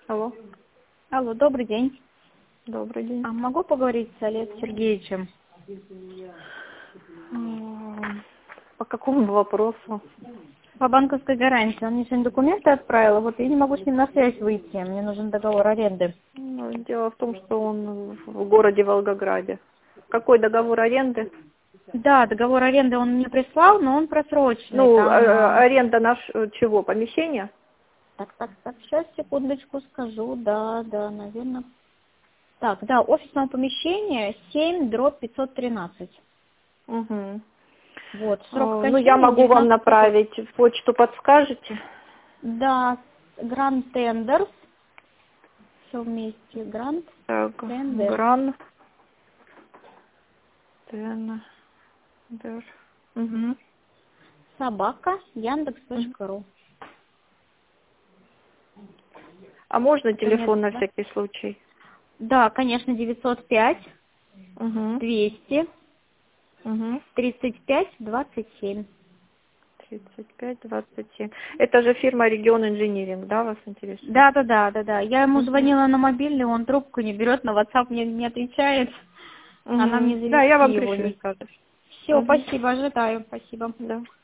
Алло, Алло, добрый день. добрый день. А могу поговорить с Олегом Сергеевичем? По какому вопросу? По банковской гарантии. Он мне сегодня документы отправил, вот я не могу с ним на связь выйти. Мне нужен договор аренды. Дело в том, что он в городе Волгограде. Какой договор аренды? Да, договор аренды он мне прислал, но он просроченный. Ну, Там, аренда чего? Помещения? так, сейчас, секундочку скажу. Да, наверное. Так, да, офисное помещение 7/513. Угу. Вот, срок Ну, я окончания могу вам 19 год. направить в почту, подскажете? Да, Гранд Тендерс. Все вместе. Гранд Так, Тендерс. Гран Тендер. Угу. Собака Яндекс.ру. А можно Конец, телефон на да? всякий случай? Да, конечно, 905 Угу. 200 Угу. 35 27. 35-27. Это же фирма Регион Инжиниринг, да, вас интересует? Да. Я ему Угу. звонила на мобильный, он трубку не берет, на WhatsApp мне не отвечает. Она мне Угу. Да, я завести вам его пришлю. никак. Все, Угу. спасибо, ожидаю, спасибо. Да.